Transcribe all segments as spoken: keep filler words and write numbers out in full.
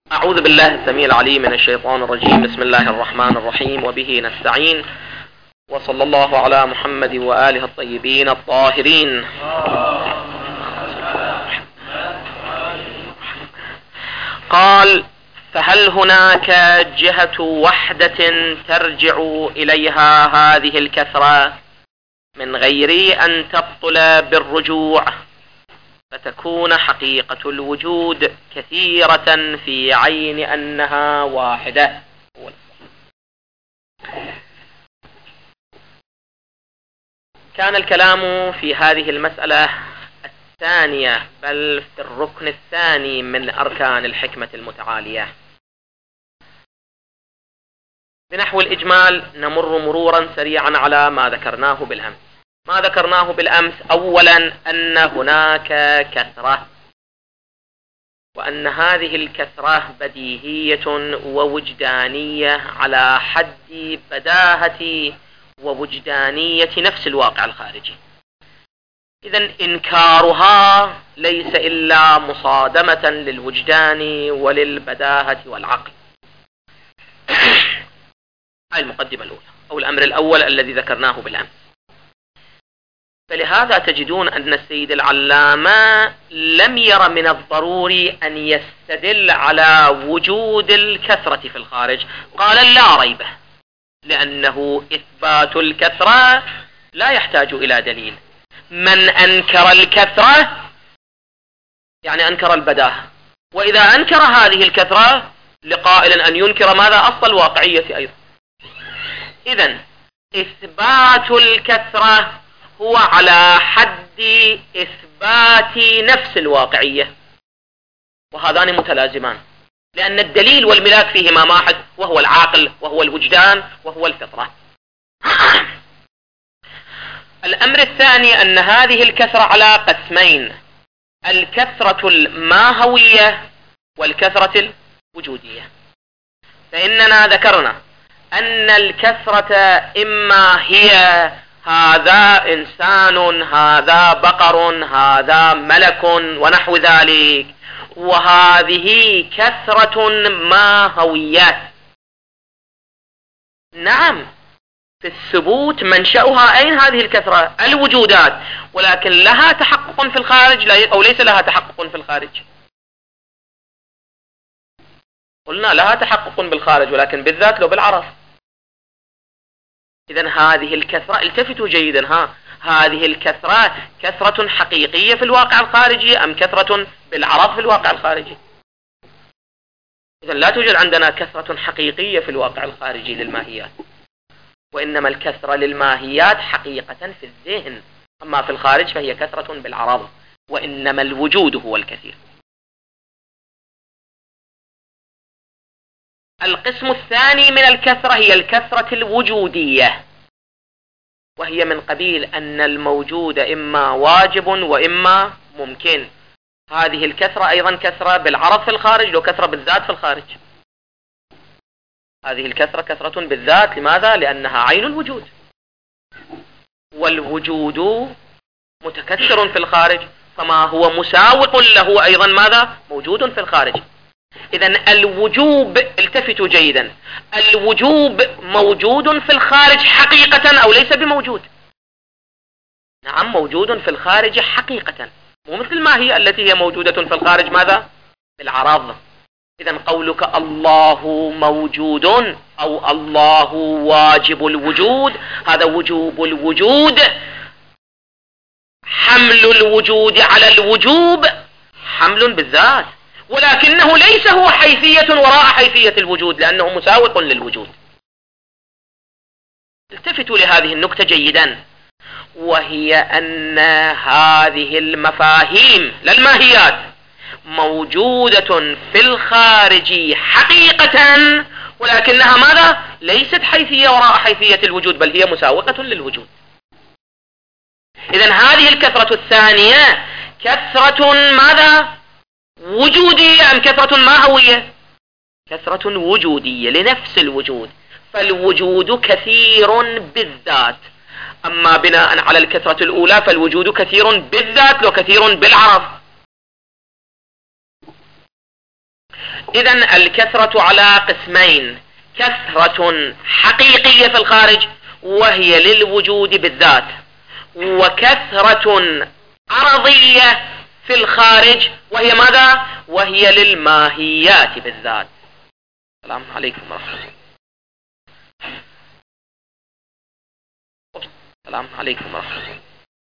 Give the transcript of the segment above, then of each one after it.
أعوذ بالله السميع العليم من الشيطان الرجيم. بسم الله الرحمن الرحيم، وبه نستعين، وصلى الله على محمد وآله الطيبين الطاهرين. قال: فهل هناك جهة وحدة ترجع إليها هذه الكثرة من غير أن تبطل بالرجوع، فتكون حقيقة الوجود كثيرة في عين أنها واحدة؟ كان الكلام في هذه المسألة الثانية، بل في الركن الثاني من أركان الحكمة المتعالية. بنحو الإجمال نمر مرورا سريعا على ما ذكرناه بالأمس. ما ذكرناه بالأمس أولا أن هناك كثرة، وأن هذه الكثرة بديهية ووجدانية على حد بداهة ووجدانية نفس الواقع الخارجي. إذن إنكارها ليس إلا مصادمة للوجدان وللبداهة والعقل. هذه المقدمة الأولى أو الأمر الأول الذي ذكرناه بالأمس. فلهذا تجدون أن السيد العلامة لم ير من الضروري أن يستدل على وجود الكثرة في الخارج، قال لا ريبه، لأنه إثبات الكثرة لا يحتاج إلى دليل. من أنكر الكثرة يعني أنكر البداهة، وإذا أنكر هذه الكثرة لقائل أن ينكر ماذا؟ أصل الواقعية أيضا. إذن إثبات الكثرة هو على حد إثبات نفس الواقعية، وهذان متلازمان، لأن الدليل والملاك فيهما واحد، وهو العاقل وهو الوجدان وهو الفطرة. الأمر الثاني أن هذه الكثرة على قسمين: الكثرة الماهوية والكثرة الوجودية. فإننا ذكرنا أن الكثرة إما هي هذا إنسان، هذا بقر، هذا ملك ونحو ذلك، وهذه كثرة ماهوية. نعم، في الثبوت منشأها أين هذه الكثرة؟ الوجودات، ولكن لها تحقق في الخارج أو ليس لها تحقق في الخارج؟ قلنا لها تحقق بالخارج، ولكن بالذات لو بالعرف. إذن هذه الكثرة، التفتوا جيدا، ها هذه الكثرة كثرة حقيقية في الواقع الخارجي أم كثرة بالعرف في الواقع الخارجي؟ إذن لا توجد عندنا كثرة حقيقية في الواقع الخارجي للماهيات، وإنما الكثرة للماهيات حقيقة في الذهن، أما في الخارج فهي كثرة بالعرض، وإنما الوجود هو الكثير. القسم الثاني من الكثرة هي الكثرة الوجودية، وهي من قبيل أن الموجود إما واجب وإما ممكن. هذه الكثرة أيضا كثرة بالعرض في الخارج وكثرة بالذات في الخارج. هذه الكثرة كثرة بالذات، لماذا؟ لأنها عين الوجود، والوجود متكثر في الخارج، فما هو مساوق له أيضا ماذا؟ موجود في الخارج. إذن الوجوب، التفتوا جيدا، الوجوب موجود في الخارج حقيقة أو ليس بموجود؟ نعم، موجود في الخارج حقيقة، مو مثل ما هي التي هي موجودة في الخارج ماذا؟ بالعرض. إذن قولك الله موجود أو الله واجب الوجود، هذا وجوب الوجود، حمل الوجود على الوجوب حمل بالذات، ولكنه ليس هو حيثية وراء حيثية الوجود، لأنه مساوق للوجود. التفتوا لهذه النكتة جيدا، وهي أن هذه المفاهيم للماهيات موجودة في الخارج حقيقة، ولكنها ماذا؟ ليست حيثية وراء حيثية الوجود، بل هي مساوقة للوجود. إذن هذه الكثرة الثانية كثرة ماذا؟ وجودية أم كثرة ماهوية؟ كثرة وجودية لنفس الوجود، فالوجود كثير بالذات. أما بناء على الكثرة الأولى فالوجود كثير بالذات وكثير بالعرض. إذن الكثرة على قسمين: كثرة حقيقية في الخارج وهي للوجود بالذات، وكثرة عرضية في الخارج وهي ماذا؟ وهي للماهيات بالذات. السلام عليكم ورحمة الله. السلام عليكم ورحمة الله.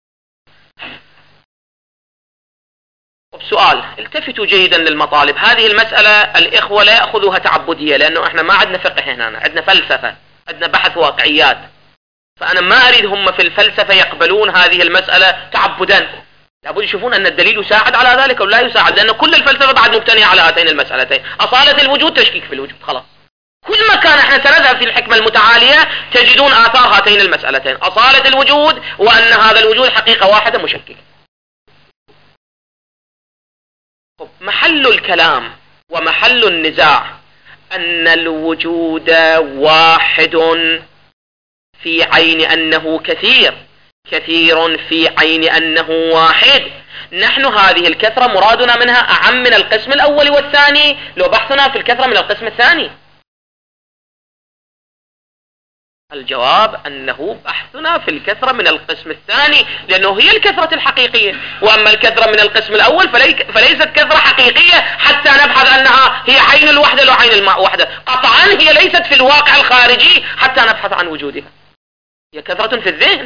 سؤال، التفتوا جيدا للمطالب. هذه المسألة الإخوة لا يأخذوها تعبدية، لأنه احنا ما عندنا فقه هنا، عندنا فلسفة، عندنا بحث واقعيات. فأنا ما أريد هم في الفلسفة يقبلون هذه المسألة تعبدا، لابد يشوفون أن الدليل يساعد على ذلك أو لا يساعد، لأن كل الفلسفة بعد مبتنية على هاتين المسألتين: أصالة الوجود، تشكيك في الوجود. خلاص، كل ما كان احنا سنذهب في الحكمة المتعالية تجدون آثار هاتين المسألتين: أصالة الوجود، وأن هذا الوجود حقيقة واحدة مشككة. محل الكلام ومحل النزاع أن الوجود واحد في عين أنه كثير، كثير في عين أنه واحد. نحن هذه الكثرة مرادنا منها أعم من القسم الأول والثاني لو بحثنا في الكثرة من القسم الثاني. الجواب أنه بحثنا في الكثرة من القسم الثاني، لأنه هي الكثرة الحقيقية، وأما الكثرة من القسم الأول فليست كثرة حقيقية حتى نبحث أنها هي عين الوحدة لو عين الوحدة. قطعا هي ليست في الواقع الخارجي حتى نبحث عن وجودها، هي كثرة في الذهن،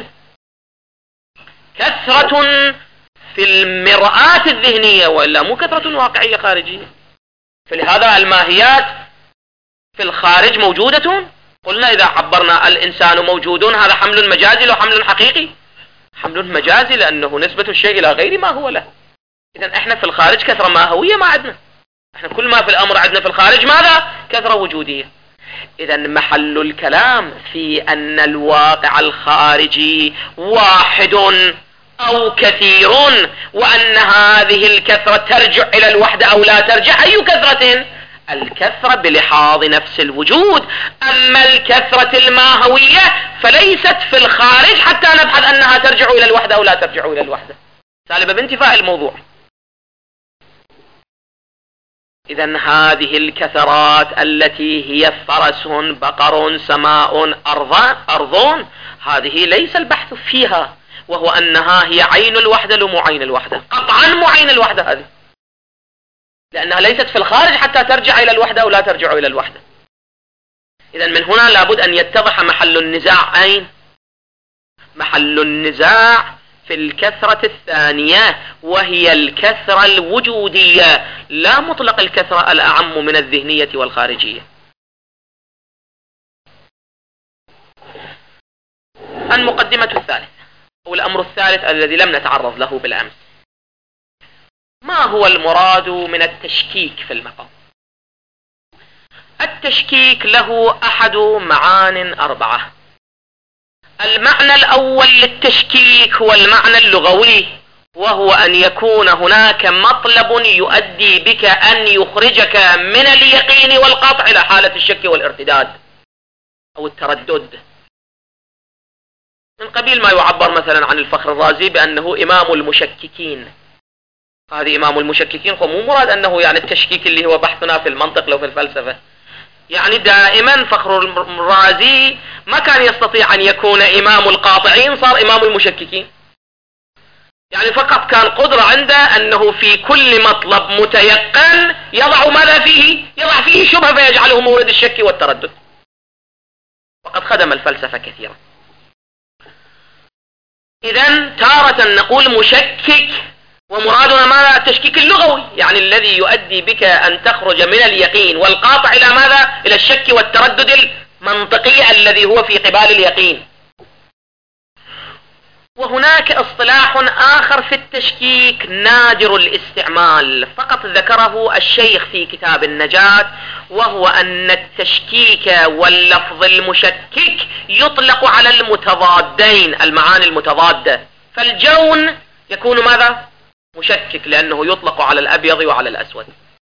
كثرة في المرآة الذهنية، وإلا مو كثرة واقعية خارجية. فلهذا الماهيات في الخارج موجودة. قلنا إذا عبرنا الإنسان موجود، هذا حمل مجازي لو حمل حقيقي؟ حمل مجازي، لأنه نسبة الشيء إلى غير ما هو له. إذن إحنا في الخارج كثرة ماهوية ما عندنا، إحنا كل ما في الأمر عندنا في الخارج ماذا؟ كثرة وجودية. إذن محل الكلام في أن الواقع الخارجي واحد أو كثير، وأن هذه الكثرة ترجع إلى الوحدة أو لا ترجع. أي كثرة؟ الكثرة بلحاظ نفس الوجود. أما الكثرة الماهوية فليست في الخارج حتى نبحث أنها ترجع إلى الوحدة أو لا ترجع إلى الوحدة، سالبة بانتفاء الموضوع. إذن هذه الكثرات التي هي فرس، بقر، سماء، أرض، هذه ليس البحث فيها، وهو أنها هي عين الوحدة لو مو عين الوحدة. قطعا مو عين الوحدة هذه، لأنها ليست في الخارج حتى ترجع إلى الوحدة أو لا ترجع إلى الوحدة. إذن من هنا لابد أن يتضح محل النزاع. أين؟ محل النزاع في الكثرة الثانية، وهي الكثرة الوجودية، لا مطلق الكثرة الأعم من الذهنية والخارجية. المقدمة الثالثة أو الأمر الثالث الذي لم نتعرض له بالأمس: ما هو المراد من التشكيك في المقام؟ التشكيك له أحد معان أربعة. المعنى الأول للتشكيك هو المعنى اللغوي، وهو أن يكون هناك مطلب يؤدي بك أن يخرجك من اليقين والقطع إلى حالة الشك والارتداد أو التردد، من قبيل ما يعبر مثلا عن الفخر الرازي بأنه إمام المشككين. هذه إمام المشككين هو مو مراد أنه يعني التشكيك اللي هو بحثنا في المنطق لو في الفلسفة، يعني دائما فخر الرازي ما كان يستطيع أن يكون إمام القاطعين، صار إمام المشككين. يعني فقط كان قدرة عنده أنه في كل مطلب متيقن يضع ماذا فيه؟ يضع فيه شبهة فيجعله مورد الشك والتردد. وقد خدم الفلسفة كثيرا. إذن تارة نقول مشكك ومرادنا ماذا؟ التشكيك اللغوي، يعني الذي يؤدي بك أن تخرج من اليقين والقاطع إلى ماذا؟ إلى الشك والتردد المنطقي الذي هو في قبال اليقين. وهناك اصطلاح آخر في التشكيك نادر الاستعمال، فقط ذكره الشيخ في كتاب النجاة، وهو أن التشكيك واللفظ المشكك يطلق على المتضادين، المعاني المتضادة. فالجون يكون ماذا؟ مشكك، لأنه يطلق على الأبيض وعلى الأسود.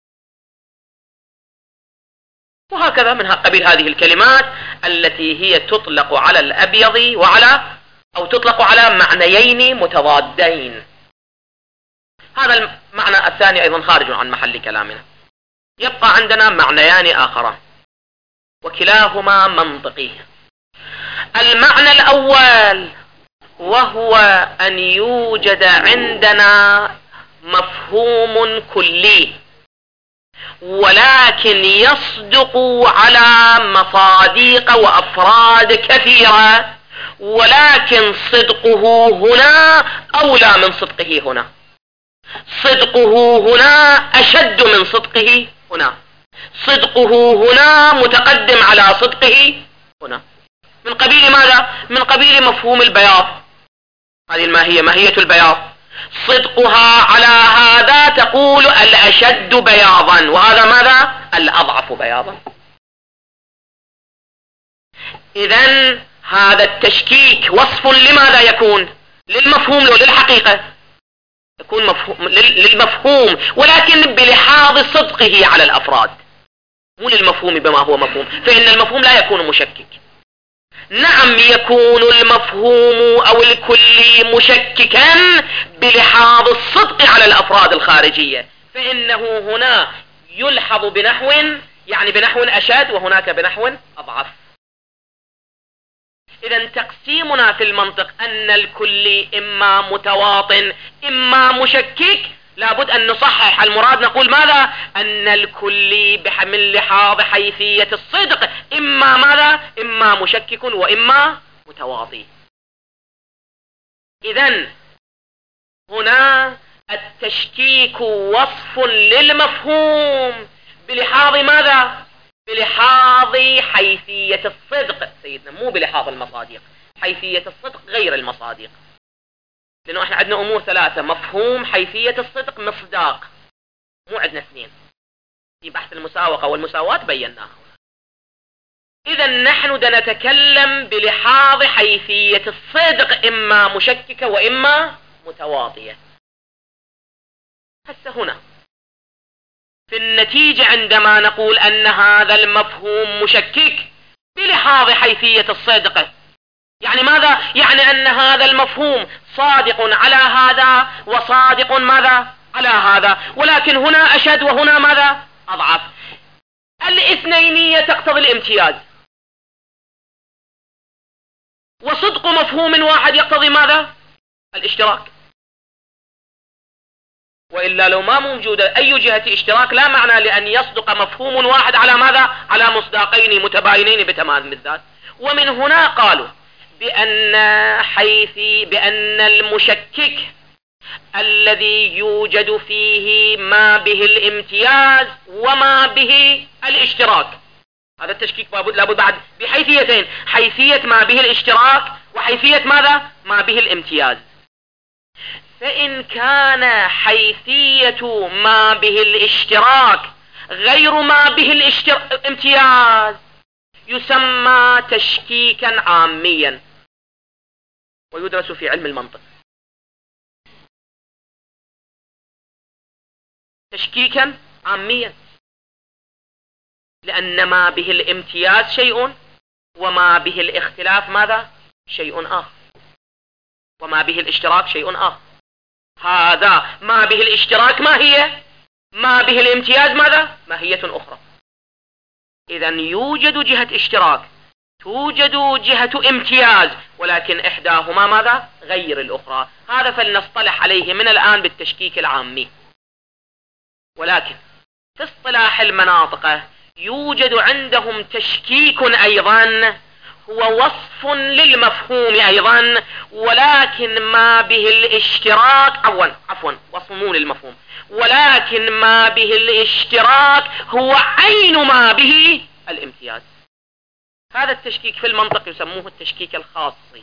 وهكذا من قبيل هذه الكلمات التي هي تطلق على الأبيض وعلى أو تطلق على معنيين متضادين. هذا المعنى الثاني أيضا خارج عن محل كلامنا. يبقى عندنا معنيان آخران وكلاهما منطقي. المعنى الأول وهو أن يوجد عندنا مفهوم كلي ولكن يصدق على مصادق وأفراد كثيرة، ولكن صدقه هنا أولى من صدقه هنا، صدقه هنا أشد من صدقه هنا، صدقه هنا متقدم على صدقه هنا. من قبيل ماذا؟ من قبيل مفهوم البياض. هذه الماهية ماهية البياض، صدقها على هذا تقول الأشد بياضا، وهذا ماذا؟ الأضعف بياضا. إذن هذا التشكيك وصف لماذا يكون؟ للمفهوم لو للحقيقة يكون مفهوم للمفهوم، ولكن بلحاظ صدقه على الأفراد، مو للمفهوم بما هو مفهوم، فإن المفهوم لا يكون مشكك. نعم يكون المفهوم أو الكلي مشككا بلحاظ الصدق على الأفراد الخارجية، فإنه هنا يلحظ بنحو يعني بنحو أشد وهناك بنحو أضعف. إذا تقسيمنا في المنطق أن الكلي إما متواطن إما مشكك، لابد أن نصحح المراد، نقول ماذا؟ أن الكلي بحمل لحاظ حيثية الصدق إما ماذا؟ إما مشكك وإما متواطي. إذن هنا التشكيك وصف للمفهوم بلحاظ ماذا؟ بلحاظ حيثية الصدق سيدنا، مو بلحاظ المصادق. حيثية الصدق غير المصادق، لأنه احنا عندنا أمور ثلاثة: مفهوم، حيثية الصدق، مصداق. مو عندنا اثنين. في بحث المساوقة والمساواة بيناها. إذا نحن نتكلم بلحاظ حيثية الصدق، إما مشككة وإما متواطية. هسه هنا في النتيجة عندما نقول أن هذا المفهوم مشكك بلحاظ حيثية الصدق، يعني ماذا؟ يعني أن هذا المفهوم صادق على هذا وصادق ماذا؟ على هذا، ولكن هنا أشد وهنا ماذا؟ أضعف. الاثنينية تقتضي الامتياز، وصدق مفهوم واحد يقتضي ماذا؟ الاشتراك. وإلا لو ما موجودة أي جهة اشتراك لا معنى لأن يصدق مفهوم واحد على ماذا؟ على مصداقين متباينين بتمام الذات. ومن هنا قالوا بأن حيث بأن المشكك الذي يوجد فيه ما به الامتياز وما به الاشتراك، هذا التشكيك لابد لابد بعد بحيثيتين: حيثية ما به الاشتراك وحيثية ماذا؟ ما به الامتياز. فإن كان حيثية ما به الاشتراك غير ما به الامتياز يسمى تشكيكا عاميا، ويدرس في علم المنطق تشكيكا عاميا، لأن ما به الامتياز شيء وما به الاختلاف ماذا؟ شيء آخر، وما به الاشتراك شيء آخر. هذا ما به الاشتراك ما هي؟ ما به الامتياز ماذا؟ ماهية أخرى. إذا يوجد جهة اشتراك، توجد جهة امتياز، ولكن إحداهما ماذا؟ غير الأخرى. هذا فلنصطلح عليه من الآن بالتشكيك العامي. ولكن في اصطلاح المناطق يوجد عندهم تشكيك أيضا هو وصف للمفهوم أيضا، ولكن ما به الاشتراك عفوا عفوا وصف مو للمفهوم، ولكن ما به الاشتراك هو عين ما به الامتياز. هذا التشكيك في المنطق يسموه التشكيك الخاصي.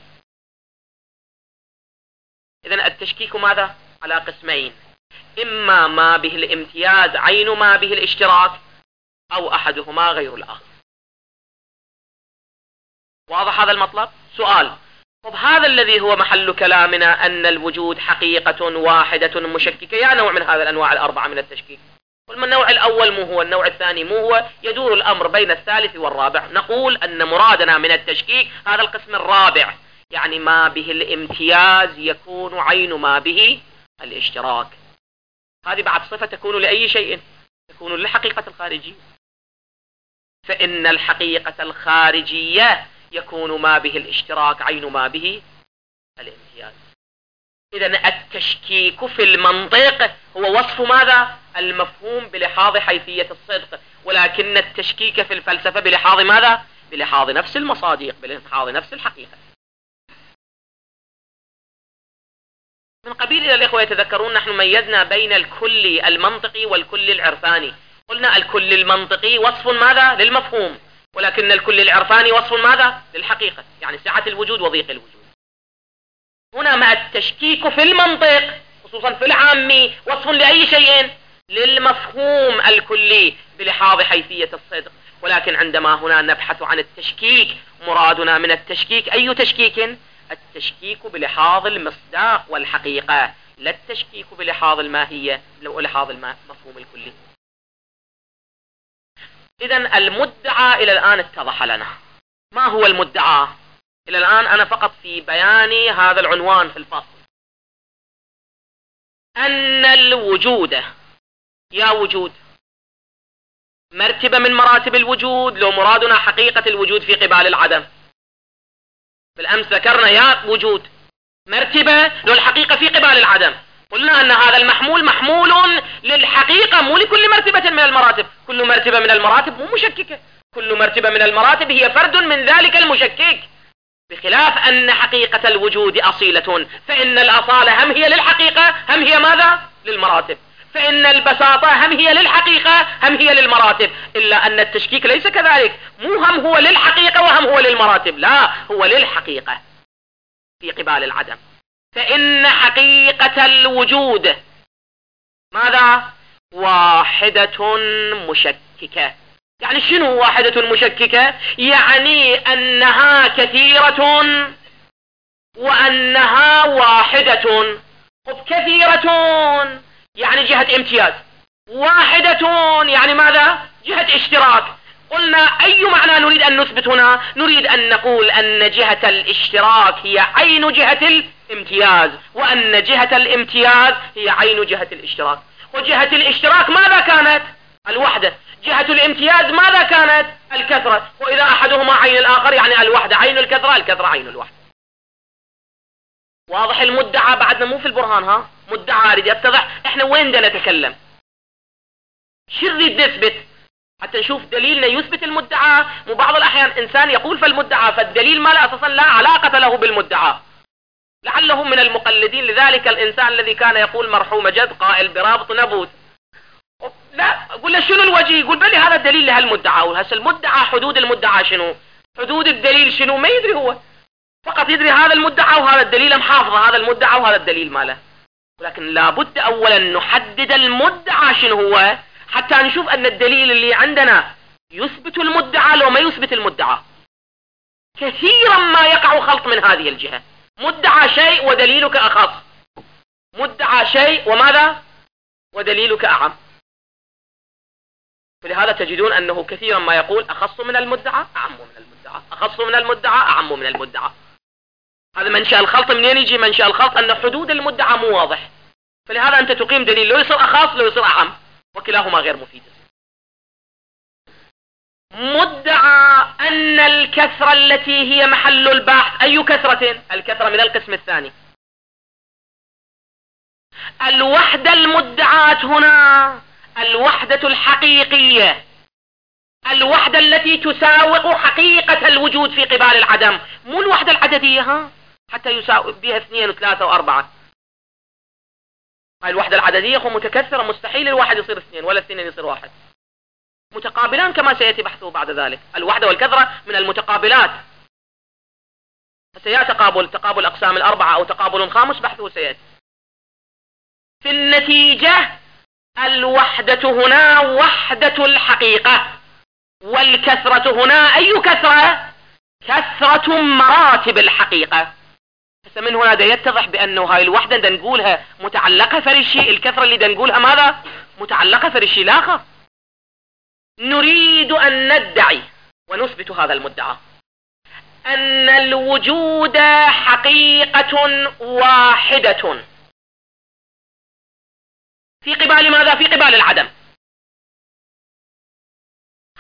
إذن التشكيك ماذا؟ على قسمين: إما ما به الامتياز عين ما به الاشتراك، أو أحدهما غير الآخر. واضح هذا المطلب؟ سؤال: طب هذا الذي هو محل كلامنا أن الوجود حقيقة واحدة مشككة، يا نوع من هذا الأنواع الأربعة من التشكيك؟ قلنا النوع الأول مو هو، النوع الثاني مو هو، يدور الأمر بين الثالث والرابع. نقول أن مرادنا من التشكيك هذا القسم الرابع، يعني ما به الامتياز يكون عين ما به الاشتراك. هذه بعد صفة تكون لأي شيء، تكون للحقيقة الخارجية، فإن الحقيقة الخارجية يكون ما به الاشتراك عين ما به الامتياز. إذن التشكيك في المنطق هو وصف ماذا؟ المفهوم بلحاظ حيثية الصدق، ولكن التشكيك في الفلسفة بلحاظ ماذا؟ بلحاظ نفس المصادق، بلحاظ نفس الحقيقة. من قبيل إلى الإخوة يتذكرون نحن ميزنا بين الكل المنطقي والكل العرفاني. قلنا الكل المنطقي وصف ماذا؟ للمفهوم، ولكن الكل العرفاني وصف ماذا؟ للحقيقة، يعني سعة الوجود وضيق الوجود. هنا مع التشكيك في المنطق خصوصا في العامي وصف لأي شيء؟ للمفهوم الكلي بلحاظ حيثية الصدق. ولكن عندما هنا نبحث عن التشكيك، مرادنا من التشكيك أي تشكيك؟ التشكيك بلحاظ المصداق والحقيقة، لا التشكيك بلحاظ الماهية ولحاظ المفهوم الكلي. إذن المدعى إلى الآن اتضح لنا. ما هو المدعى؟ إلى الآن أنا فقط في بيان هذا العنوان في الفصل، أن الوجود، يا وجود مرتبة من مراتب الوجود، لو مرادنا حقيقة الوجود في قبال العدم. بالأمس ذكرنا يا وجود مرتبة لو الحقيقة في قبال العدم، قلنا أن هذا المحمول محمول للحقيقة مو لكل مرتبة من المراتب. كل مرتبة من المراتب مو مشككة، كل مرتبة من المراتب هي فرد من ذلك المشكك، بخلاف أن حقيقة الوجود أصيلة، فإن الأصالة هم هي للحقيقة هم هي ماذا؟ للمراتب، فإن البساطة هم هي للحقيقة هم هي للمراتب. إلا أن التشكيك ليس كذلك، مو هم هو للحقيقة وهم هو للمراتب، لا، هو للحقيقة في قبال العدم. فإن حقيقة الوجود ماذا؟ واحدة مشككة. يعني شنو واحدة مشككة؟ يعني أنها كثيرة وأنها واحدة. خب كثيرة يعني جهة امتياز، واحدة يعني ماذا؟ جهة اشتراك. قلنا أي معنى نريد أن نثبت هنا؟ نريد أن نقول أن جهة الاشتراك هي عين جهة الامتياز، وأن جهة الامتياز هي عين جهة الاشتراك. وجهة الاشتراك ماذا كانت؟ الوحدة. جهة الامتياز ماذا كانت؟ الكثرة. وإذا أحدهما عين الآخر يعني الوحدة عين الكثرة، الكثرة عين الوحدة. واضح المدعى؟ بعدنا مو في البرهان، ها مدعى أريد يتضح احنا وين بدنا نتكلم، شو نريد نثبت حتى نشوف دليلنا يثبت المدعى. وبعض الأحيان إنسان يقول فالمدعى، فالدليل ما له أساسا لا علاقة له بالمدعى، لعله من المقلدين لذلك الإنسان الذي كان يقول مرحوم جد قائل برابط نبوت. لا أقول له شنو الوجه؟ يقول بلي هذا الدليل لهالمدعى، وهسه المدعى حدود المدعى شنو؟ حدود الدليل شنو؟ ما يدري هو، فقط يدري هذا المدعى وهذا الدليل محافظة، هذا المدعى وهذا الدليل ماله. ولكن لابد أولا نحدد المدعى شنو هو حتى نشوف أن الدليل اللي عندنا يثبت المدعى لو ما يثبت المدعى. كثيرا ما يقع خلط من هذه الجهة، مدعى شيء ودليلك أخص، مدعى شيء وماذا؟ ودليلك أعم. فلهذا تجدون أنه كثيرا ما يقول أخص من المدعى أعم من المدعى، أخص من المدعى أعم من المدعى. هذا منشأ الخلط. منين يجي منشأ الخلط؟ أن حدود المدعى مو واضح، فلهذا أنت تقيم دليل لو يصير أخص لو يصير أعم، وكلاهما غير مفيد. مدعى أن الكثرة التي هي محل البحث، أي كثرة؟ الكثرة من القسم الثاني. الوحدة المدعاة هنا الوحدة الحقيقية، الوحدة التي تساوق حقيقة الوجود في قبال العدم، مو الوحدة العددية ها حتى يساوي بها اثنين وثلاثة وأربعة. هاي الوحدة العددية هو متكثرة، مستحيل الواحد يصير اثنين ولا اثنين يصير واحد، متقابلان كما سيأتي بحثه بعد ذلك. الوحدة والكثرة من المتقابلات، سيأتي تقابل تقابل أقسام الأربعة أو تقابل خامس بحثه سيأتي. في النتيجة الوحدة هنا وحدة الحقيقة، والكثرة هنا أي كثرة؟ كثرة مراتب الحقيقة. من هنا دا يتضح بأنه هاي الوحدة دا نقولها متعلقة فرشي، الكثرة اللي دا نقولها ماذا؟ متعلقة فرشي لاخر. نريد أن ندعي ونثبت هذا المدعى أن الوجود حقيقة واحدة في قبال ماذا؟ في قبال العدم.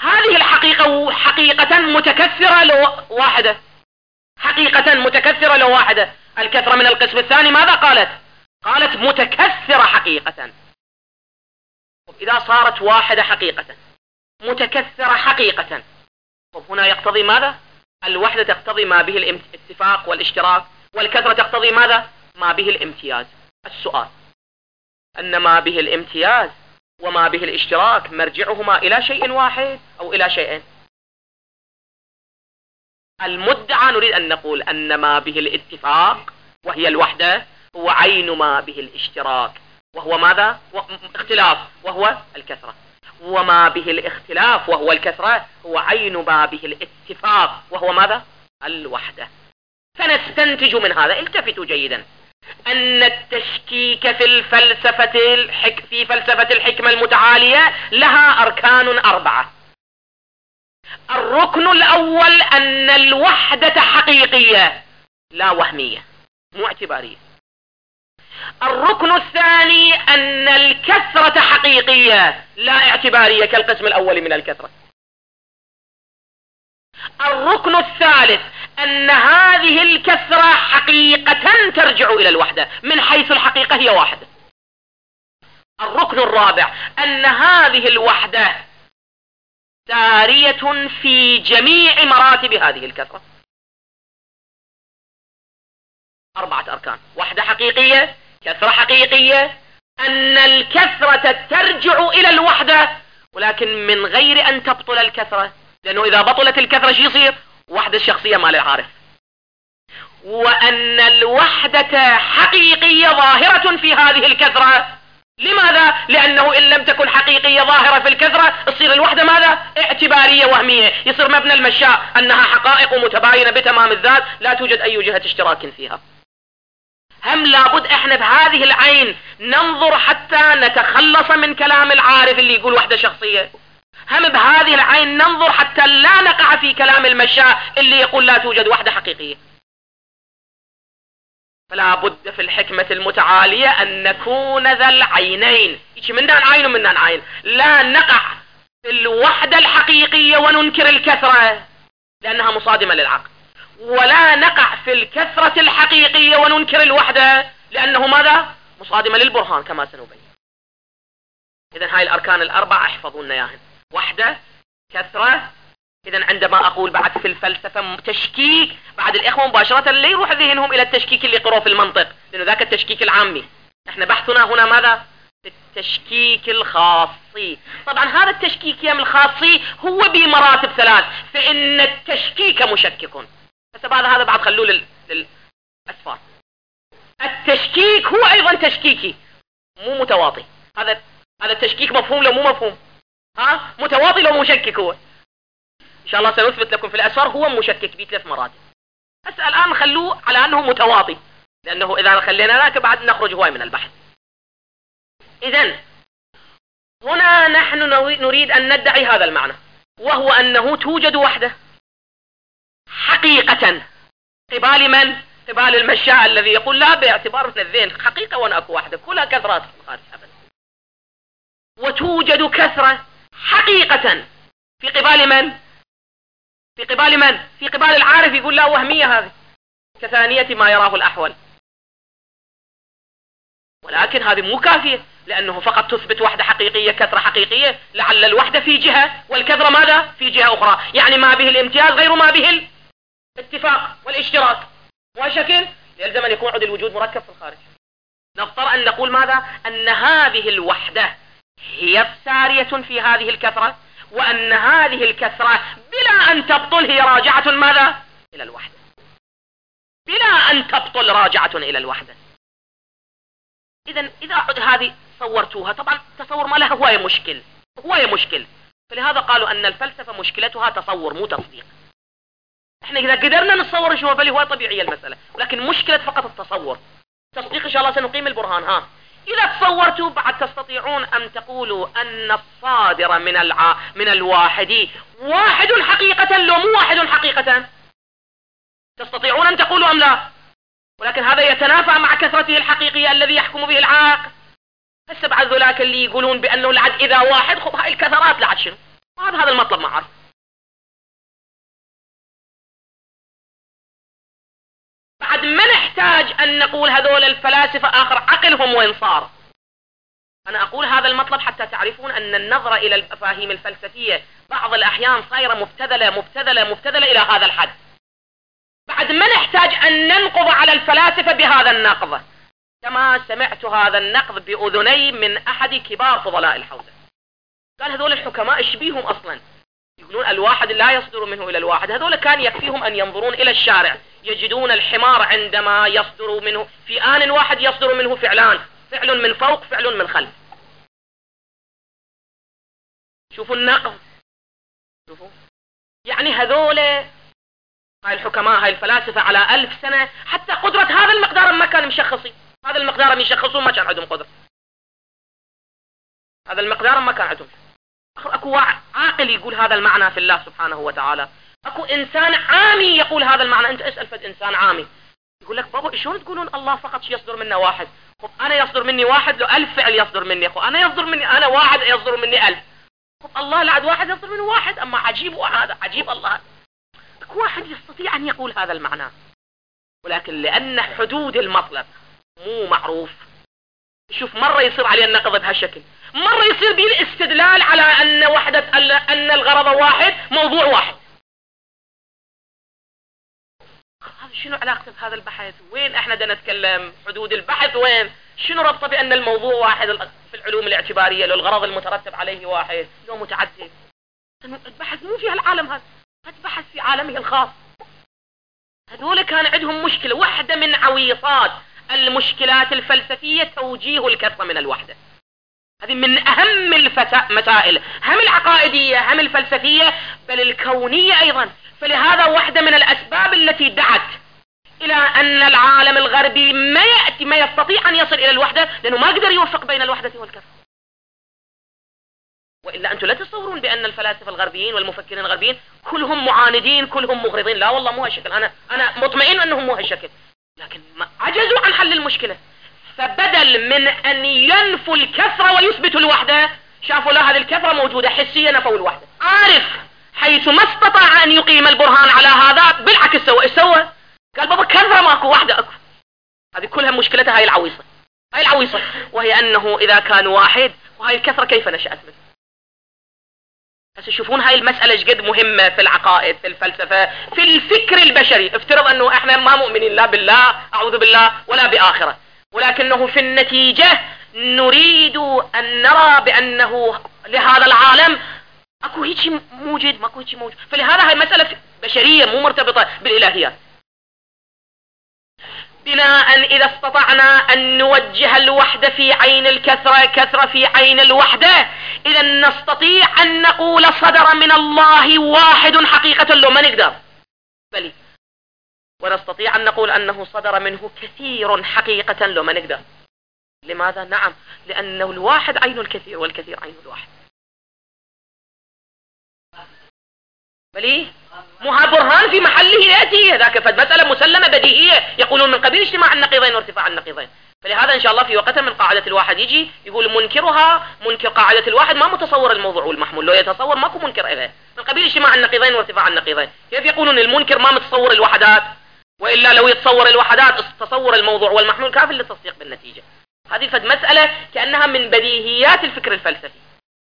هذه الحقيقة حقيقة متكثرة لو واحدة، حقيقة متكثرة لو واحدة. الكثرة من القسم الثاني ماذا قالت؟ قالت متكثرة حقيقة. إذا صارت واحدة حقيقة متكثرة حقيقة، هنا يقتضي ماذا؟ الوحدة تقتضي ما به الاتفاق والاشتراك، والكثرة تقتضي ماذا؟ ما به الامتياز. السؤال أن ما به الامتياز وما به الاشتراك مرجعهما إلى شيء واحد أو إلى شيئين؟ المدعى نريد أن نقول أن ما به الاتفاق وهي الوحدة هو عين ما به الاشتراك وهو ماذا؟ اختلاف وهو الكثرة، وما به الاختلاف وهو الكثرة هو عين ما به الاتفاق وهو ماذا؟ الوحدة. فنستنتج من هذا، التفتوا جيدا، أن التشكيك في الفلسفة الحك في فلسفة الحكمة المتعالية لها أركان أربعة. الركن الأول أن الوحدة حقيقية لا وهمية، مو اعتبارية. الركن الثاني أن الكثرة حقيقية لا اعتبارية كالقسم الأول من الكثرة. الركن الثالث أن هذه الكثرة حقيقة ترجع إلى الوحدة من حيث الحقيقة هي واحدة. الركن الرابع أن هذه الوحدة سارية في جميع مراتب هذه الكثرة. أربعة أركان: وحدة حقيقية، كثرة حقيقية، أن الكثرة ترجع إلى الوحدة ولكن من غير أن تبطل الكثرة، لأنه إذا بطلت الكثرة شو يصير؟ وحدة الشخصية مال العارف. وأن الوحدة حقيقية ظاهرة في هذه الكثرة. لماذا؟ لأنه إن لم تكن حقيقية ظاهرة في الكثرة تصير الوحدة ماذا؟ اعتبارية وهمية، يصير مبنى المشاء أنها حقائق متباينة بتمام الذات لا توجد أي جهة اشتراك فيها. هم لابد احنا بهذه العين ننظر حتى نتخلص من كلام العارف اللي يقول وحدة شخصية. هم بهذه العين ننظر حتى لا نقع في كلام المشاء اللي يقول لا توجد وحدة حقيقية. فلا بد في الحكمة المتعالية أن نكون ذا العينين، يجي منا عين ومنا عين، لا نقع في الوحدة الحقيقية وننكر الكثرة لأنها مصادمة للعقل، ولا نقع في الكثرة الحقيقية وننكر الوحدة لأنه ماذا؟ مصادمة للبرهان كما سنبين. إذن هاي الأركان الأربعة احفظوا لنا إياهن: وحدة، كثرة. إذن عندما أقول بعد في الفلسفة تشكيك، بعد الإخوة مباشرة لا يروح ذهنهم إلى التشكيك اللي قروه في المنطق، لأنه ذاك التشكيك العامي. احنا بحثنا هنا ماذا؟ التشكيك الخاصي. طبعا هذا التشكيك يا الخاصي هو بمراتب ثلاث، فإن التشكيك مشكك. بس بعد هذا بعد خلوه لل... للأسفار. التشكيك هو أيضا تشكيكي مو متواطي. هذا هذا التشكيك مفهوم لو مو مفهوم؟ ها؟ متواطي لو مشكك هو؟ إن شاء الله سنثبت لكم في الأسفار هو مشكك بثلاث مراتب. بس الآن خلوه على أنه متواطي، لأنه إذا خلينا ذاك بعد نخرج هواي من البحث. إذن هنا نحن نريد أن ندعي هذا المعنى، وهو أنه توجد وحدة حقيقة قبال من؟ قبال المشاء الذي يقول لا باعتبار من الذهن حقيقة وأنا أكو وحدة كلها كثرات أبدا. وتوجد كثرة حقيقة في قبال من؟ في قبال من؟ في قبال العارف يقول لا وهمية هذه كثانية ما يراه الأحول. ولكن هذه مو كافية، لأنه فقط تثبت وحدة حقيقية كثرة حقيقية، لعل الوحدة في جهة والكثرة ماذا؟ في جهة أخرى، يعني ما به الامتياز غير ما به الاتفاق والاشتراك. وشكل يلزم أن يكون عد الوجود مركب في الخارج. نفترض أن نقول ماذا؟ أن هذه الوحدة هي سارية في هذه الكثرة، وأن هذه الكثرة بلا أن تبطل هي راجعة ماذا؟ إلى الوحدة. بلا أن تبطل راجعة إلى الوحدة. إذن إذا هذه صورتوها، طبعا تصور ما لها هواية مشكل، هواية مشكل. فلهذا قالوا أن الفلسفة مشكلتها تصور مو تصديق. احنا إذا قدرنا نتصور شو فلي هو طبيعية المسألة، ولكن مشكلة فقط التصور. تصديق إن شاء الله سنقيم البرهان. ها إذا تصورتوا بعد تستطيعون أن تقولوا أن الصادر من الع... من الواحد واحد حقيقة لو مو واحد حقيقة، تستطيعون أن تقولوا أم لا؟ ولكن هذا يتنافى مع كثرته الحقيقية الذي يحكم به العاقل. هسه بعد ذولاك اللي يقولون بأنه العد إذا واحد، خب هاي الكثرات لعد شنو؟ هذا هذا المطلب ما عرف. بعد ما نحتاج أن نقول هذول الفلاسفة آخر عقلهم وين صار. أنا أقول هذا المطلب حتى تعرفون أن النظرة إلى المفاهيم الفلسفية بعض الأحيان صايرة مبتذلة مبتذلة مبتذلة إلى هذا الحد. بعد ما نحتاج أن ننقض على الفلاسفة بهذا النقض، كما سمعت هذا النقض بأذني من أحد كبار فضلاء الحوزة. قال هذول الحكماء ايش بيهم أصلا؟ يقولون الواحد لا يصدر منه إلى الواحد. هذول كان يكفيهم أن ينظرون إلى الشارع يجدون الحمار عندما يصدر منه في آن واحد يصدر منه فعلان، فعل من فوق فعل من خلف. شوفوا النقض، شوفوا يعني هذول هاي الحكماء هاي الفلاسفة على ألف سنة حتى قدرة هذا المقدار ما كان مشخصين، هذا المقدار يشخصون ما كان عندهم قدرة، هذا المقدار ما كان عندهم. اكو عاقل يقول هذا المعنى في الله سبحانه وتعالى، اكو انسان عامي يقول هذا المعنى. انت اسأل فد انسان عامي يقول لك بابا شلون تقولون الله فقط يصدر منا واحد؟ خب انا يصدر مني واحد لو ألف فعل يصدر مني، خب انا يصدر مني انا واحد يصدر مني ألف، خب الله لعد واحد يصدر منه واحد. اما عجيب هذا عجيب الله، اكو واحد يستطيع ان يقول هذا المعنى، ولكن لان حدود المطلب مو معروف. شوف مرة يصير عليه النقض بهالشكل، مرة يصير به الاستدلال على ان وحدة ان الغرض واحد موضوع واحد. هذا شنو علاقته بهذا البحث؟ وين احنا بدنا نتكلم حدود البحث؟ وين شنو ربطه بان الموضوع واحد في العلوم الاعتبارية لو الغرض المترتب عليه واحد لو متعدد؟ البحث مو في هالعالم هذا، هذا بحث في عالمه الخاص. هذول كان عندهم مشكلة، واحدة من عويصات المشكلات الفلسفية توجيه الكثرة من الوحدة. هذه من أهم المسائل، هم العقائدية هم الفلسفية بل الكونية أيضا. فلهذا واحدة من الأسباب التي دعت إلى أن العالم الغربي ما يأتي ما يستطيع أن يصل إلى الوحدة لأنه ما قدر يوفق بين الوحدة والكثرة. وإلا أنتم لا تصورون بأن الفلاسفة الغربيين والمفكرين الغربيين كلهم معاندين كلهم مغرضين، لا والله مو هالشكل. أنا أنا مطمئن أنهم مو هالشكل، لكن عجزوا عن حل المشكلة. فبدل من أن ينفوا الكثرة ويثبتوا الوحدة، شافوا لا هذه الكثرة موجودة حسية نفوا الوحدة. عارف حيث ما استطاع أن يقيم البرهان على هذا بالعكس سوى ايش سوى؟ قال بابا كثرة ماكو وحدة اكو. هذه كلها مشكلتها هاي العويصة، هاي العويصة، وهي أنه إذا كان واحد وهاي الكثرة كيف نشأت منه. بس تشوفون هاي المسألة ايش قد مهمة في العقائد في الفلسفة في الفكر البشري. افترض أنه احنا ما مؤمنين لا بالله أعوذ بالله ولا بآخرة، ولكنه في النتيجة نريد أن نرى بأنه لهذا العالم اكو هيك موجود ماكو هيك موجود. فلهذا هاي مسألة بشرية مو مرتبطة بالإلهيات. بناء إذا استطعنا أن نوجه الوحدة في عين الكثرة كثرة في عين الوحدة، إذا نستطيع أن نقول صدر من الله واحد حقيقة لو ما نقدر، بل ونستطيع أن نقول أنه صدر منه كثير حقيقة لو ما نقدر. لماذا؟ نعم لأنه الواحد عين الكثير والكثير عين الواحد. بلي مو ها برهان في محله يأتي هذاك فمسألة مسلمة بديهية. يقولون من قبيل اجتماع النقيضين وارتفاع النقيضين. فلهذا إن شاء الله في وقتها من قاعدة الواحد يجي يقول منكرها منكر قاعدة الواحد ما متصور الموضوع والمحمول، لو يتصور ماكو منكر إليه. من قبيل اجتماع النقيضين وارتفاع النقيضين، كيف يقولون المنكر ما متصور الوحدات؟ وإلا لو يتصور الوحدات تصور الموضوع والمحمول كافي للتصديق بالنتيجة. هذه فد مسألة كأنها من بديهيات الفكر الفلسفي.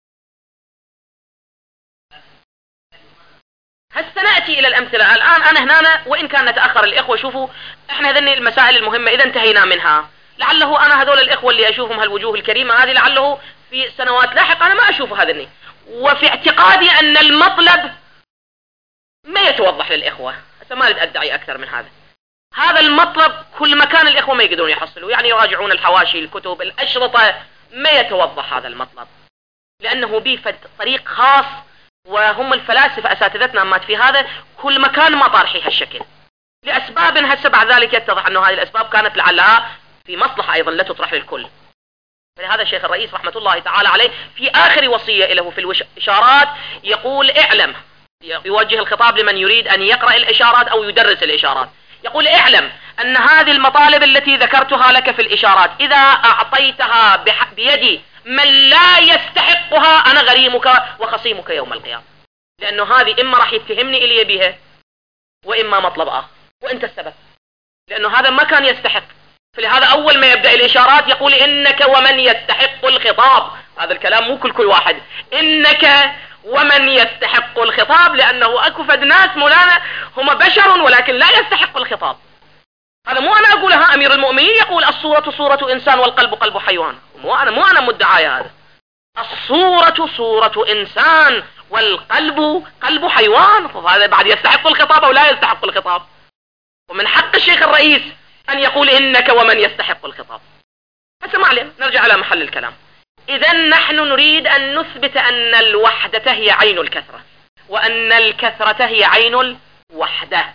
هسه نأتي إلى الأمثلة. الآن أنا هنا وإن كان نتأخر الإخوة، شوفوا إحنا هذني المسائل المهمة إذا انتهينا منها، لعله أنا هذول الإخوة اللي أشوفهم هالوجوه الكريمة هذه لعله في سنوات لاحقة أنا ما أشوف هذني، وفي اعتقادي أن المطلب ما يتوضح للإخوة. هسه ما أريد أدعي أكثر من هذا. هذا المطلب كل مكان الإخوة ما يقدرون يحصلوا، يعني يراجعون الحواشي الكتب الأشرطة ما يتوضح هذا المطلب، لأنه بيه طريق خاص، وهم الفلاسفة أساتذتنا مات في هذا كل مكان ما طارحي هالشكل لأسباب هسه بعد ذلك يتضح أنه هذه الأسباب كانت لعلها في مصلحة أيضا لا تطرح للكل. فلهذا الشيخ الرئيس رحمة الله تعالى عليه في آخر وصية له في الإشارات يقول اعلم، يوجه الخطاب لمن يريد أن يقرأ الإشارات أو يدرس الإشارات، يقول اعلم أن هذه المطالب التي ذكرتها لك في الإشارات إذا أعطيتها بيدي من لا يستحقها أنا غريمك وخصيمك يوم القيامة، لأنه هذه إما راح يتهمني إلي بها وإما مطلب آخر، وأنت السبب، لأنه هذا ما كان يستحق. فلهذا أول ما يبدأ الإشارات يقول إنك ومن يستحق الخطاب. هذا الكلام مو كل كل واحد، إنك ومن يستحق الخطاب، لأنه أكو فد ناس مولانا هم بشر ولكن لا يستحق الخطاب. هذا مو أنا أقولها، أمير المؤمنين يقول الصورة صورة إنسان والقلب قلب حيوان. مو أنا مو أنا مدعاي هذا. الصورة صورة إنسان والقلب قلب حيوان، فهذا بعد يستحق الخطاب أو لا يستحق الخطاب؟ ومن حق الشيخ الرئيس أن يقول إنك ومن يستحق الخطاب. هسه ما علينا، نرجع على محل الكلام. إذا نحن نريد أن نثبت أن الوحدة هي عين الكثرة، وأن الكثرة هي عين الوحدة.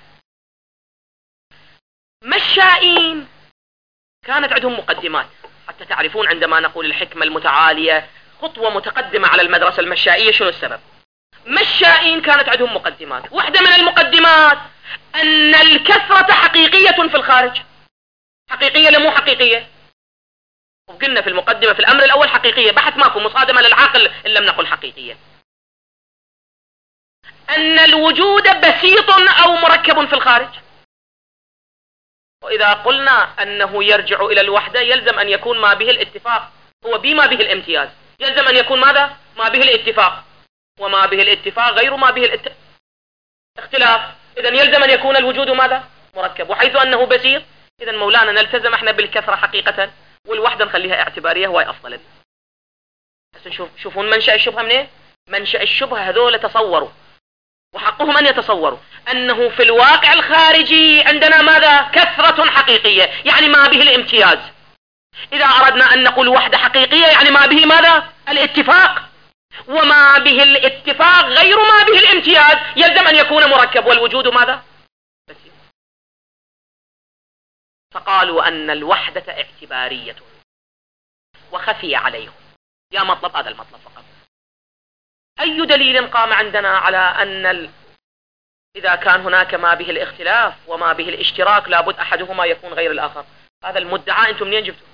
مشائين كانت عندهم مقدمات حتى تعرفون عندما نقول الحكمة المتعالية خطوة متقدمة على المدرسة المشائية شنو السبب. مشائين كانت عندهم مقدمات، واحدة من المقدمات أن الكثرة حقيقية في الخارج. حقيقية لمو حقيقية؟ وقلنا في المقدمة في الأمر الأول حقيقية، بحث ماكو مصادمة للعقل إن لم نقل حقيقية. أن الوجود بسيط أو مركب في الخارج. وإذا قلنا أنه يرجع إلى الوحدة يلزم أن يكون ما به الاتفاق، هو بما به الامتياز، يلزم أن يكون ماذا؟ ما به الاتفاق، وما به الاتفاق غير ما به الاختلاف. إذا يلزم أن يكون الوجود ماذا؟ مركب، وحيث أنه بسيط إذا مولانا نلتزم احنا بالكثرة حقيقة، والوحدة نخليها اعتبارية هو أفضل. بس نشوف شوفون منشأ الشبهة منين؟ منشأ الشبهة هذول تصوروا، وحقهم أن يتصوروا أنه في الواقع الخارجي عندنا ماذا؟ كثرة حقيقية، يعني ما به الامتياز. إذا أردنا أن نقول وحدة حقيقية يعني ما به ماذا؟ الاتفاق، وما به الاتفاق غير ما به الامتياز، يلزم أن يكون مركب، والوجود ماذا؟ بسيط. فقالوا أن الوحدة اعتبارية وخفي عليهم. يا مطلب هذا المطلب فقط. أي دليل قام عندنا على أن ال... إذا كان هناك ما به الاختلاف وما به الاشتراك لابد أحدهما يكون غير الآخر؟ هذا المدعى أنتم منين جبتوا؟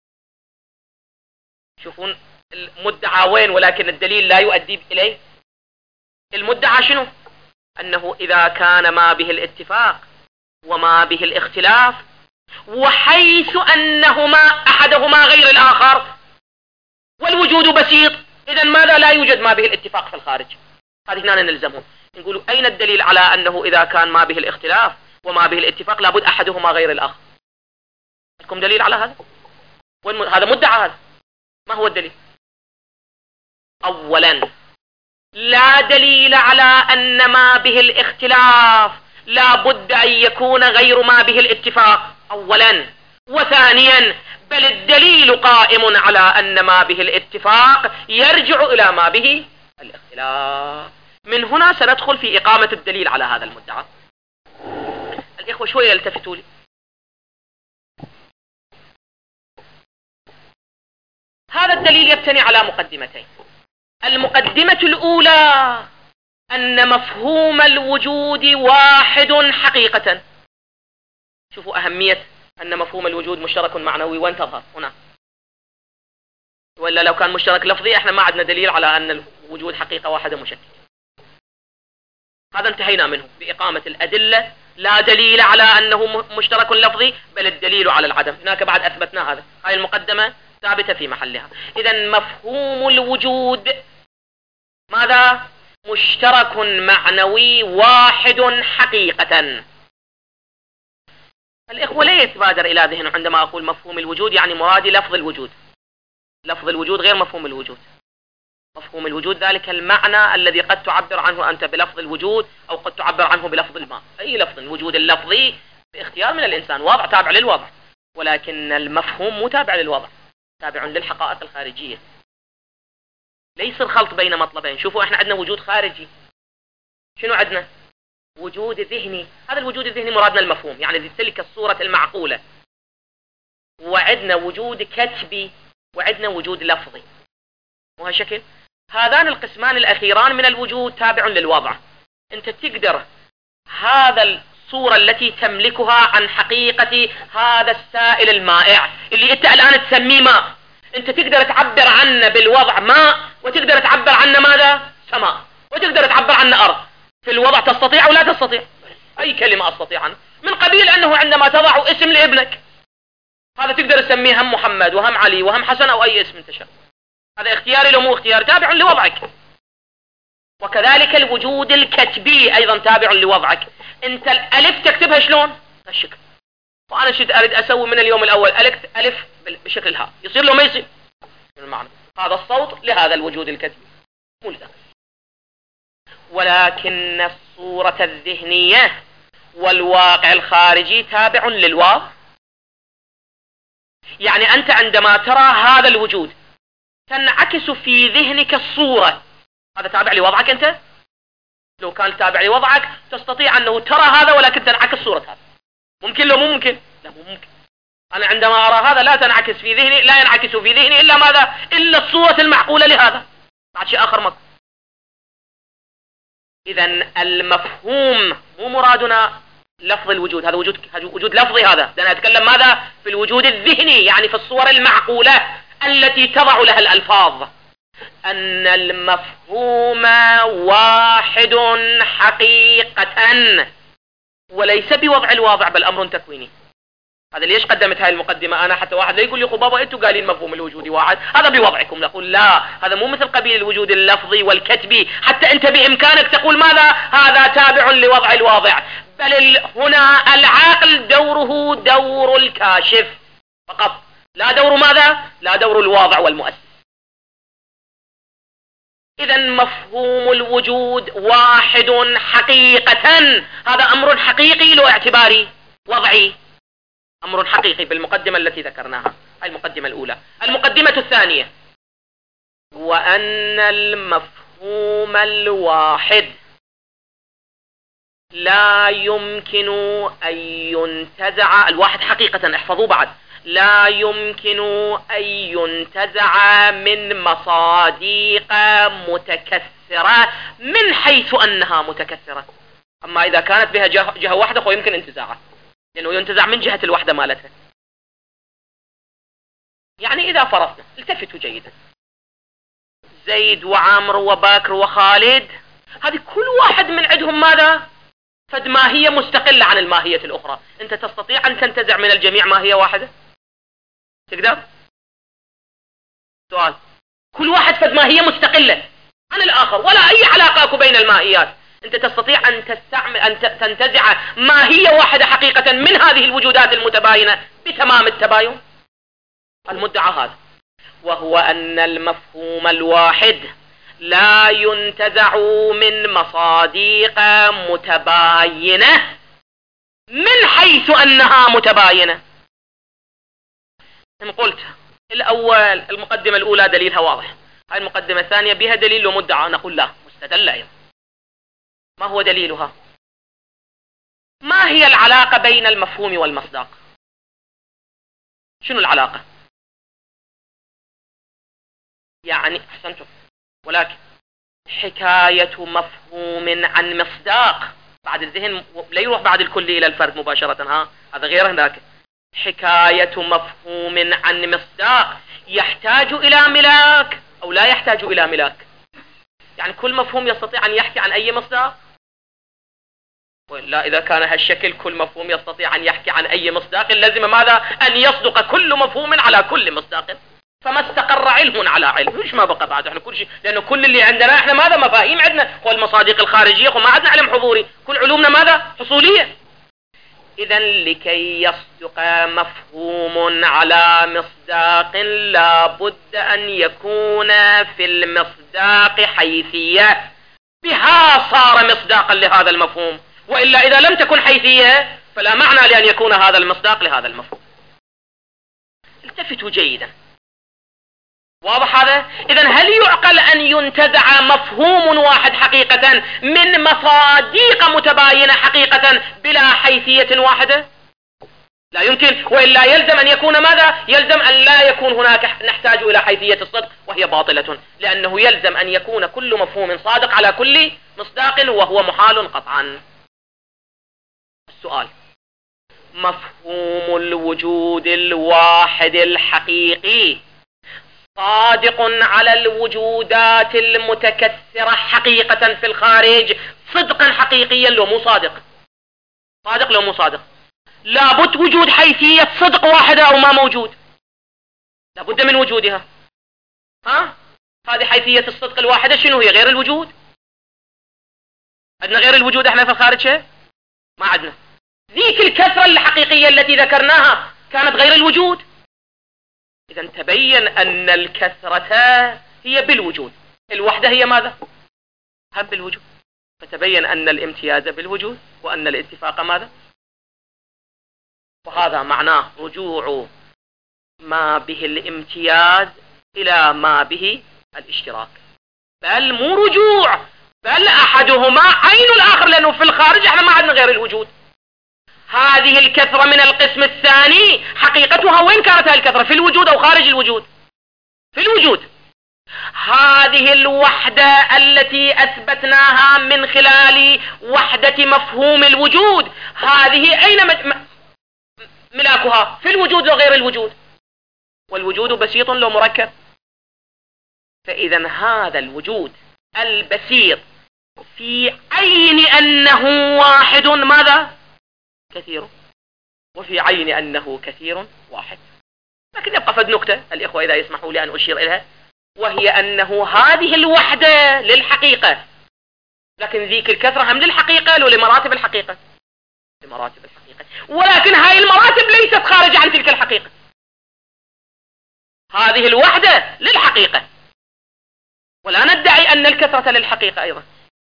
شوفون المدعى وين ولكن الدليل لا يؤدي إليه. المدعى شنو؟ أنه إذا كان ما به الاتفاق وما به الاختلاف وحيث أنهما أحدهما غير الآخر والوجود بسيط، إذا ماذا لا يوجد ما به الاتفاق في الخارج؟ هذه هنا نلزمه، نقول أين الدليل على أنه إذا كان ما به الاختلاف وما به الاتفاق لابد أحدهما غير الآخر؟ لكم دليل على هذا؟ هذا مدعى، هذا ما هو الدليل؟ أولا لا دليل على أن ما به الاختلاف لابد أن يكون غير ما به الاتفاق أولا. وثانيا بل الدليل قائم على أن ما به الاتفاق يرجع إلى ما به الاختلاف. من هنا سندخل في إقامة الدليل على هذا المدعى. الإخوة شوية يلتفتوا لي. هذا الدليل يبتني على مقدمتين. المقدمة الأولى أن مفهوم الوجود واحد حقيقة. شوفوا أهمية أن مفهوم الوجود مشترك معنوي، وين تظهر هنا؟ ولا لو كان مشترك لفظي احنا ما عندنا دليل على أن الوجود حقيقة واحدة مشكلة. هذا انتهينا منه بإقامة الأدلة. لا دليل على أنه مشترك لفظي بل الدليل على العدم. هناك بعد أثبتنا هذا. هاي المقدمة ثابتة في محلها. إذا مفهوم الوجود ماذا؟ مشترك معنوي واحد حقيقة. الإخوة لا يتبادر إلى ذهن عندما أقول مفهوم الوجود يعني مرادي لفظ الوجود. لفظ الوجود غير مفهوم الوجود. مفهوم الوجود ذلك المعنى الذي قد تعبر عنه أنت بلفظ الوجود أو قد تعبر عنه بلفظ الماء. أي لفظ. الوجود اللفظي باختيار من الإنسان، واضع تابع للوضع، ولكن المفهوم مو تابع للوضع، تابع للحقائق الخارجية. ليس الخلط بين مطلبين. شوفوا احنا عندنا وجود خارجي. شنو عندنا؟ وجود ذهني. هذا الوجود الذهني مرادنا المفهوم، يعني تلك الصورة المعقولة. وعندنا وجود كتبي وعندنا وجود لفظي. وهالشكل هذان القسمان الأخيران من الوجود تابع للوضع. انت تقدر هذا الصورة التي تملكها عن حقيقة هذا السائل المائع اللي انت الآن تسميه ماء، انت تقدر تعبر عنه بالوضع ماء، وتقدر تعبر عنه ماذا؟ سماء، وتقدر تعبر عنه أرض. في الوضع تستطيع أو لا تستطيع؟ أي كلمة أستطيع عنه، من قبيل أنه عندما تضع اسم لابنك هذا تقدر تسميه هم محمد وهم علي وهم حسن أو أي اسم انت شاء، هذا اختياري لو مو اختياري تابع لوضعك. وكذلك الوجود الكتبي أيضا تابع لوضعك. انت الألف تكتبها شلون؟ هالشكل، وأنا شد أريد أسوي من اليوم الأول ألف ألف بشكل الهاء، يصير له ما يصير المعنى هذا الصوت لهذا الوجود الكتبي ملزم. ولكن الصورة الذهنية والواقع الخارجي تابع للواو. يعني أنت عندما ترى هذا الوجود تنعكس في ذهنك الصورة، هذا تابع لوضعك. أنت لو كان تابع لوضعك تستطيع أنه ترى هذا ولكن تنعكس صورة هذا. ممكن لو مو ممكن؟ لا مو ممكن. أنا عندما أرى هذا لا تنعكس في ذهني، لا ينعكس في ذهني إلا ماذا؟ إلا الصورة المعقولة لهذا، بعد شيء آخر مكو. إذا المفهوم مو مرادنا لفظ الوجود، هذا وجود وجود لفظي، هذا أنا أتكلم ماذا؟ في الوجود الذهني، يعني في الصور المعقولة التي تضع لها الألفاظ. أن المفهوم واحد حقيقة وليس بوضع الواضع، بل أمر تكويني. هذا ليش قدمت هاي المقدمة أنا؟ حتى واحد لا يقول لي خو بابا أنتوا قالين مفهوم الوجود واحد، هذا بوضعكم. نقول لا، هذا مو مثل قبيل الوجود اللفظي والكتبي، حتى أنت بإمكانك تقول ماذا؟ هذا تابع لوضع الواضع. بل هنا العقل دوره دور الكاشف فقط، لا دور ماذا؟ لا دور الواضع والمؤسس. إذا مفهوم الوجود واحد حقيقة، هذا أمر حقيقي له اعتباري وضعي، أمر حقيقي بالمقدمة التي ذكرناها، هاي المقدمة الأولى. المقدمة الثانية، وأن المفهوم الواحد لا يمكن أن ينتزع، الواحد حقيقة احفظوا بعد، لا يمكن أن ينتزع من مصاديق متكثرة من حيث أنها متكثرة. أما إذا كانت بها جهة, جهة واحدة فهو يمكن انتزاعها، لأنه ينتزع من جهة الوحدة مالتها. يعني إذا فرضنا، التفتوا جيدا، زيد وعامر وباكر وخالد، هذه كل واحد من عندهم ماذا؟ فد ماهية مستقلة عن الماهية الأخرى. أنت تستطيع أن تنتزع من الجميع ماهية واحدة؟ تقدر؟ سؤال. كل واحد فد ماهية مستقلة عن الآخر ولا أي علاقة بين الماهيات. أنت تستطيع أن تستعمل أن تنتزع ماهية واحدة حقيقة من هذه الوجودات المتباينة بتمام التباين؟ المدعى هذا، وهو أن المفهوم الواحد لا ينتزع من مصاديق متباينة من حيث أنها متباينة. إن قلت الأول المقدمة الأولى دليلها واضح، هاي المقدمة الثانية بها دليل ومدعى، نقول لا، مستدلة أيضا. ما هو دليلها؟ ما هي العلاقة بين المفهوم والمصداق؟ شنو العلاقة؟ يعني أحسنتم، ولكن حكاية مفهوم عن مصداق بعد الذهن لا يروح بعد الكلي إلى الفرد مباشرة، ها هذا غير هناك. حكاية مفهوم عن مصداق يحتاج إلى ملاك أو لا يحتاج إلى ملاك؟ يعني كل مفهوم يستطيع أن يحكي عن أي مصداق؟ ولا إذا كان هالشكل كل مفهوم يستطيع أن يحكي عن أي مصداق، لازم ماذا؟ أن يصدق كل مفهوم على كل مصداق، فما استقر علم على علم. مش ما بقى بعد احنا كل شيء، لأنه كل اللي عندنا احنا ماذا؟ مفاهيم عندنا، هو المصادق الخارجية، وما عندنا علم حضوري، كل علومنا ماذا؟ حصولية. إذا لكي يصدق مفهوم على مصداق لابد أن يكون في المصداق حيثية، بها صار مصداقا لهذا المفهوم، وإلا إذا لم تكن حيثية فلا معنى لأن يكون هذا المصداق لهذا المفهوم. التفتوا جيدا، واضح هذا؟ إذا هل يعقل أن ينتزع مفهوم واحد حقيقة من مصاديق متباينة حقيقة بلا حيثية واحدة؟ لا يمكن، وإلا يلزم أن يكون ماذا؟ يلزم أن لا يكون هناك نحتاج إلى حيثية الصدق، وهي باطلة، لأنه يلزم أن يكون كل مفهوم صادق على كل مصداق، وهو محال قطعا. السؤال: مفهوم الوجود الواحد الحقيقي صادق على الوجودات المتكثرة حقيقة في الخارج صدقا حقيقيا لو مو صادق؟ صادق لو مو صادق؟ لابد وجود حيثية صدق واحدة أو ما موجود، لابد من وجودها. ها؟ هذه حيثية الصدق الواحدة شنو هي؟ غير الوجود. عندنا غير الوجود احنا في الخارج شيء؟ ما عندنا. ذيك الكثرة الحقيقية التي ذكرناها كانت غير الوجود. إذا تبين أن الكثرة هي بالوجود، الوحدة هي ماذا؟ هم بالوجود. فتبين أن الامتياز بالوجود وأن الاتفاق ماذا؟ وهذا معناه رجوع ما به الامتياز إلى ما به الاشتراك، بل مو رجوع، بل أحدهما عين الآخر، لأنه في الخارج احنا ما عندنا غير الوجود. هذه الكثرة من القسم الثاني حقيقتها وين كانت هذه الكثرة؟ في الوجود أو خارج الوجود؟ في الوجود. هذه الوحدة التي أثبتناها من خلال وحدة مفهوم الوجود، هذه أين ملاكها؟ في الوجود وغير الوجود، والوجود بسيط لو مركب. فإذا هذا الوجود البسيط في عين أنه واحد ماذا؟ كثير، وفي عين أنه كثير واحد. لكن يبقى فد نكتة الإخوة إذا يسمحوا لي أن أشير إليها، وهي أنه هذه الوحدة للحقيقة، لكن ذيك الكثرة هم للحقيقة لو لمراتب الحقيقة؟ لمراتب الحقيقة، ولكن هاي المراتب ليست خارجة عن تلك الحقيقة. هذه الوحدة للحقيقة، ولا ندعي أن الكثرة للحقيقة أيضا.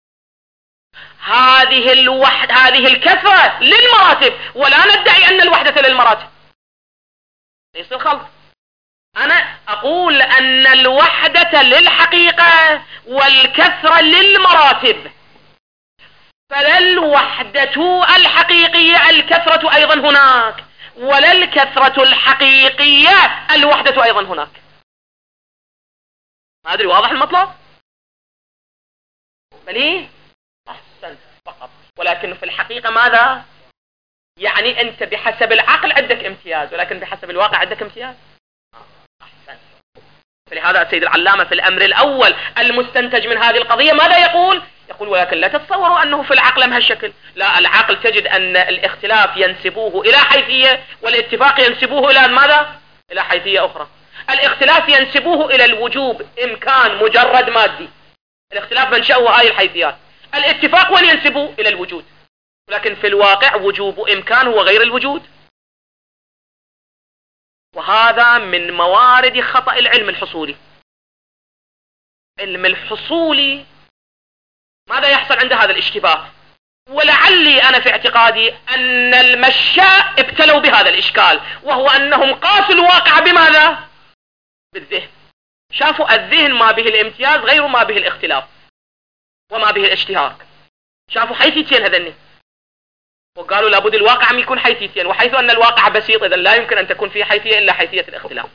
هذه الوحدة، هذه الكثرة للمراتب، ولا ندعي أن الوحدة للمراتب. ليس الخلط. أنا أقول أن الوحدة للحقيقة والكثرة للمراتب، فلا الوحدة الحقيقية الكثرة أيضا هناك، ولا الكثرة الحقيقية الوحدة أيضا هناك. ما أدري واضح المطلب؟ بلي؟ أحسن فقط. ولكن في الحقيقة ماذا؟ يعني أنت بحسب العقل عندك امتياز، ولكن بحسب الواقع عندك امتياز. أحسن. فلهذا السيد العلامة في الأمر الأول المستنتج من هذه القضية ماذا يقول؟ يقول ولكن لا تتصوروا أنه في العقل بهالشكل. لا، العقل تجد أن الاختلاف ينسبوه إلى حيثية، والاتفاق ينسبوه إلى ماذا؟ إلى حيثية أخرى. الاختلاف ينسبوه إلى الوجوب، إمكان مجرد مادي. الاختلاف منشأه هاي الحيثيات. الاتفاق وين ينسبوه؟ إلى الوجود. لكن في الواقع وجوب إمكان هو غير الوجود. وهذا من موارد خطأ العلم الحصولي. علم الحصولي ماذا يحصل عند هذا الاشتباه؟ ولعلي أنا في اعتقادي أن المشاء ابتلوا بهذا الإشكال، وهو أنهم قاسوا الواقع بماذا؟ بالذهن. شافوا الذهن ما به الامتياز غير ما به الاختلاف وما به الاشتراك. شافوا حيثيتين هذني، وقالوا لابد الواقع أن يكون حيثيتين، وحيث أن الواقع بسيط إذا لا يمكن أن تكون فيه حيثية إلا حيثية الاختلاف.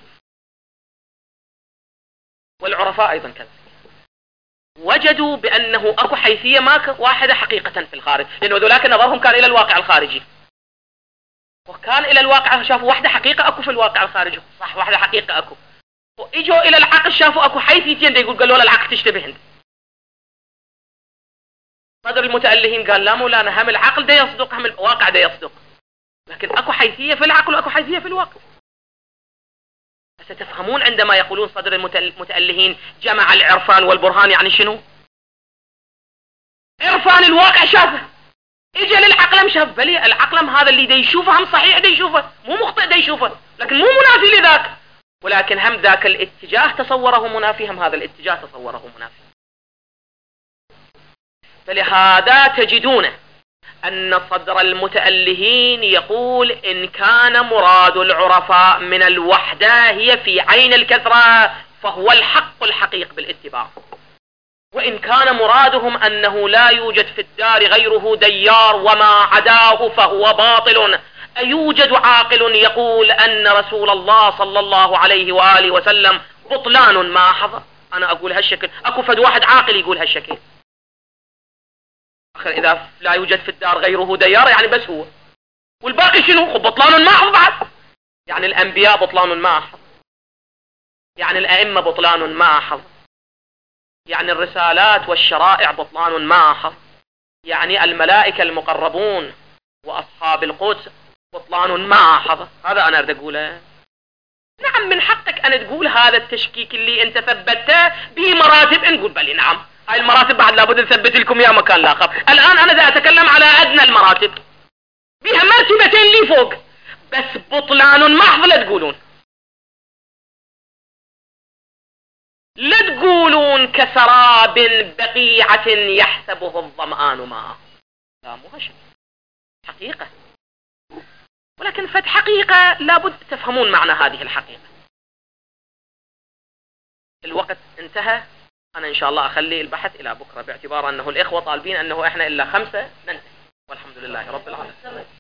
والعرفاء أيضا كذا، وجدوا بأنه أكو حيثية ما واحدة حقيقة في الخارج، لأنه ذولاك نظرهم كان إلى الواقع الخارجي، وكان إلى الواقع شافوا واحدة حقيقة أكو في الواقع الخارجي، صح واحدة حقيقة أكو، وإجوا إلى العقل شافوا أكو حيثيتين، يقول قالوا له العقل تشتبه هند. صدر المتألهين قال لا مولانا، هم العقل ده يصدق هم الواقع ده يصدق، لكن أكو حيثية في العقل وأكو حيثية في الواقع. ستفهمون عندما يقولون صدر المتألهين جمع العرفان والبرهان، يعني شنو؟ عرفان الواقع شافه، اجى للعقلم شاف، بلي العقلم هذا اللي دا يشوفه هم صحيح دا يشوفه، مو مخطئ دا يشوفه، لكن مو منافي لذاك، ولكن هم ذاك الاتجاه تصوره منافي، هم هذا الاتجاه تصوره منافي. فلهذا تجدون أن صدر المتألهين يقول إن كان مراد العرفاء من الوحدة هي في عين الكثرة فهو الحق الحقيق بالاتباع، وإن كان مرادهم أنه لا يوجد في الدار غيره ديار وما عداه فهو باطل. أيوجد عاقل يقول أن رسول الله صلى الله عليه وآله وسلم بطلان ما حضر؟ أنا أقول هالشكل، أكو فد واحد عاقل يقول هالشكل؟ إذا لا يوجد في الدار غيره ديار يعني بس هو، والباقي شنو؟ بطلان ما حضر بعد، يعني الأنبياء بطلان ما حضر. يعني الأئمة بطلان ماحظ، يعني الرسالات والشرائع بطلان ماحظ، يعني الملائكة المقربون وأصحاب القدس بطلان ماحظ. هذا أنا أريد أقوله. نعم من حقك أن تقول هذا التشكيك اللي أنت ثبته به مراتب، نقول بلي نعم هاي المراتب بعد لابد نثبت لكم يا مكان لاخر. الآن أنا ذا أتكلم على أدنى المراتب بها مرتبتين لي فوق، بس بطلان محض. لا تقولون لا تقولون كسراب بقيعة يحسبه الظمآن ماء. لا مو هالشيء، حقيقة، ولكن فد حقيقة لابد تفهمون معنى هذه الحقيقة. الوقت انتهى، أنا إن شاء الله أخلي البحث إلى بكرة باعتبار أنه الإخوة طالبين أنه إحنا إلا خمسة ننتهي، والحمد لله رب العالمين.